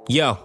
Yo.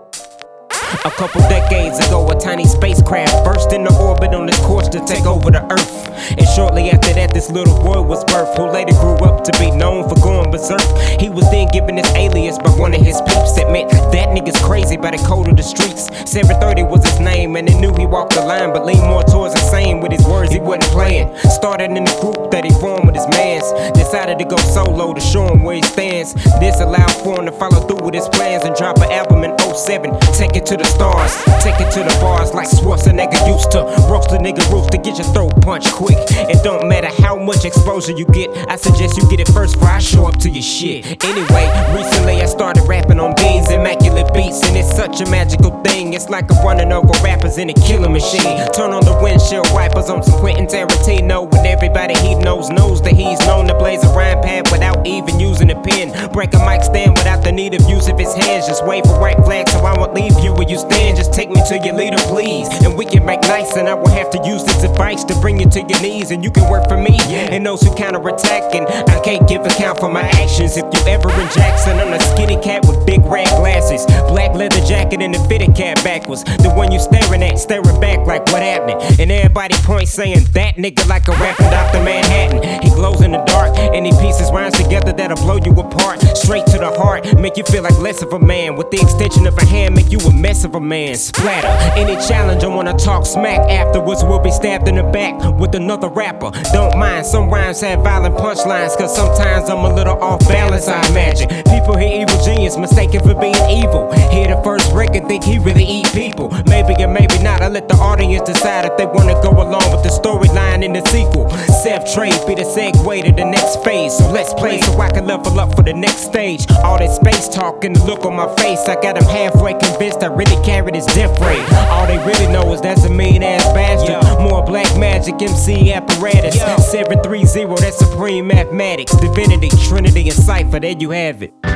A couple decades ago, a tiny spacecraft burst into orbit on its course to take over the Earth. And shortly after that, this little boy was birthed, who later grew up to be known for going berserk. He was then given his alias by one of his peeps that meant that nigga's crazy by the code of the streets. 730 was his name, and they knew he walked the line, but leaned more towards insane with his words he wasn't playing. Started in the group that he formed with his mans, decided to go solo to show him where he stands. This allowed for him to follow through with his plans and drop an album in 07. Take it to the stars, take it to the bars like Schwarzenegger used to. Roast a nigga roof to get your throat punched quick. It don't matter how much exposure you get, I suggest you get it first before I show up to your shit. Anyway, recently I started rapping on beans, immaculate beats, and it's such a magical thing. It's like I'm running over rappers in a killing machine. Turn on the windshield wipers on some Quentin Tarantino, and everybody he knows that he's known to blaze a rhyme pad without even using a pen. Break a mic stand without the need of use of his hands. Just wave for white flag so I won't leave you where you stand. Just take me to your leader, please, and we can make nice, and I will have to use this advice to bring you to your knees, and you can work for me and those who counterattack. And I can't give account for my actions. If you ever in Jackson, I'm a skinny cat with big red glasses, black leather jacket and a fitted cap backwards. The one you staring at, staring back like what happening, and everybody points saying that nigga like a rapping Dr. Manhattan. He glows in the dark and he pieces rhymes together that'll blow you apart, straight to the heart, make you feel like less of a man. With the extension of a hand, make you a mess of a man. Splatter any challenge, I wanna talk smack. Afterwards we'll be stabbed in the back with another rapper. Don't mind, some rhymes have violent punchlines, cause sometimes I'm a little off balance, I imagine. People hear evil genius mistaken for being evil. Hear the first record, think he really eat people. Maybe or maybe not, I let the audience decide if they wanna go along with the storyline in the sequel. Self-trade be the segue to the next phase, so let's play so I can level up for the next stage. All that space talk and the look on my face, I got them halfway convinced I really carried his death rate. All they really know is that's a mean ass bastard. More black magic MC apparatus. 730, that's supreme mathematics. Divinity, Trinity, and Cypher, there you have it.